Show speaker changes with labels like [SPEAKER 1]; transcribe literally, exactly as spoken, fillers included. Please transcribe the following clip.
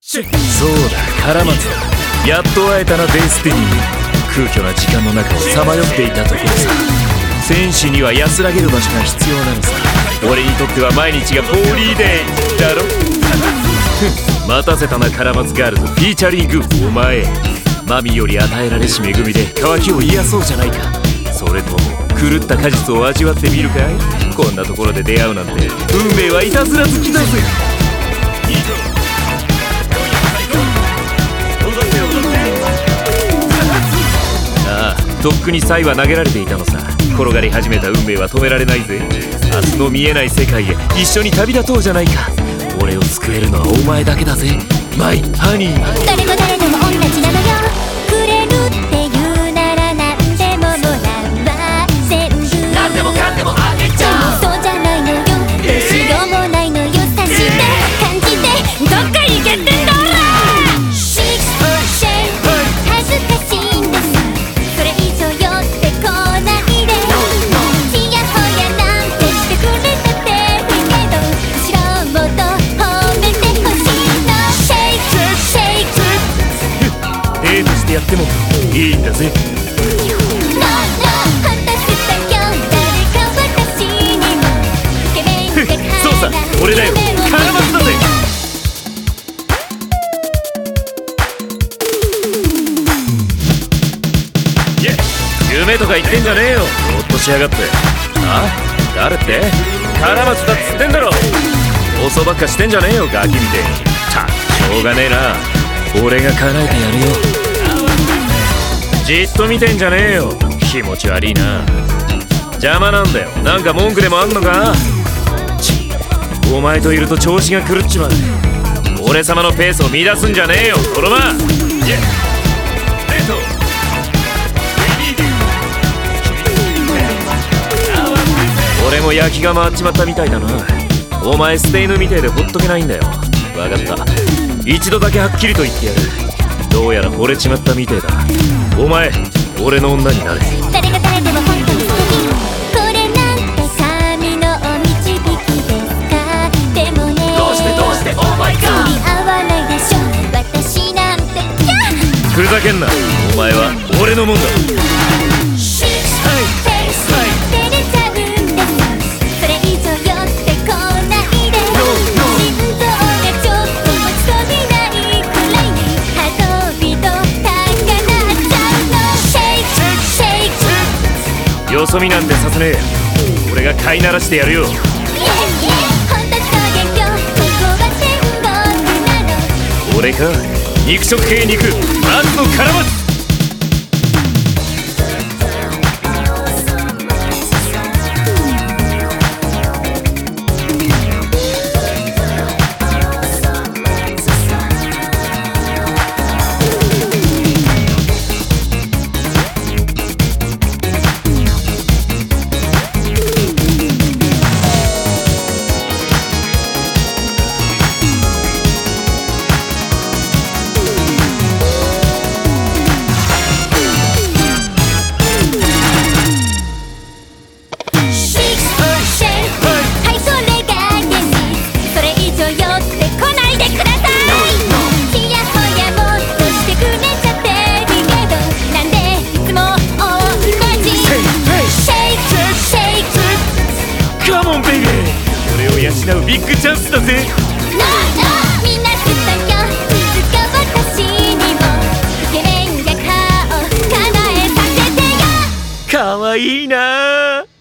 [SPEAKER 1] そうだ、カラマツだ。やっと会えたな、デスティニー。空虚な時間の中をさまよっていたところさ。戦士には安らげる場所が必要なのさ。俺にとっては毎日がホーリーデーだろ。待たせたな、カラマツガールズフィーチャリングお前。マミより与えられし恵みで渇きを癒そうじゃないか。それとも狂った果実を味わってみるかい。こんなところで出会うなんて運命はいたずら好きだぜ。ああ、とっくにサイは投げられていたのさ。転がり始めた運命は止められないぜ。明日の見え世界へ一緒に旅立とうじゃないか。俺を救えるのはお前だけだぜ、マイハニー。
[SPEAKER 2] 誰も誰でも同じなのよ。くれるって言うなら何でももらわせる。
[SPEAKER 1] 何でもかんでもあげちゃう。
[SPEAKER 2] そうじゃないのよ、どうしようもないのよ。察して感じてどっか行けってんだ。シックスシェイク恥ずかしいんです。それ以上寄ってこないで。ちやほやなんてしてくれたっていいけど、後ろもと褒めてほしいの。シェイクシェイク
[SPEAKER 1] デートしてやってもいいんだぜ。そうさ、俺だよ、カラマツだぜ。イェ、夢とか言ってんじゃねえよ、ぼーっとしやがって。あ、誰って？カラマツだっつってんだろ。妄想ばっかしてんじゃねえよ、ガキみてえに。たしょうがねえな、俺が叶えてやるよ。じっと見てんじゃねえよ、気持ち悪いな。邪魔なんだよ、なんか文句でもあんのか。ち、お前といると調子が狂っちまう。俺様のペースを乱すんじゃねえよ、トロマ。イェ、レッド俺も焼きが回っちまったみたいだな。お前捨て犬みてえでほっとけないんだよ。分かった、一度だけはっきりと言ってやる。どうやら惚れちまったみてえだ。お前、俺の女になれ。
[SPEAKER 2] 誰が誰でも本当に好き。これなんて神のお導きですか。でもね、
[SPEAKER 1] どうしてどうしてオーマイガー。
[SPEAKER 2] 釣り合わないでしょ、私なんて。
[SPEAKER 1] ふざけんな、お前は俺のもんだ。
[SPEAKER 2] シックスフェイス照れちゃうんです。それ以上寄ってこないで。心臓がちょっと持ちそうにないくらいにハートビート高鳴っちゃうの。シェイクシェイク
[SPEAKER 1] よそ見なんてさせねえ。俺が飼いならしてやるよ。
[SPEAKER 2] イエイイエイ、本当そうでしょ、ここは天国なの。
[SPEAKER 1] 俺か、肉食系肉松のカラマツ。俺を養うビッグチャンスだぜ。
[SPEAKER 2] みんな知ったよ、いつか私にもイケメンが顔叶えさせてよ。
[SPEAKER 1] かわいいな。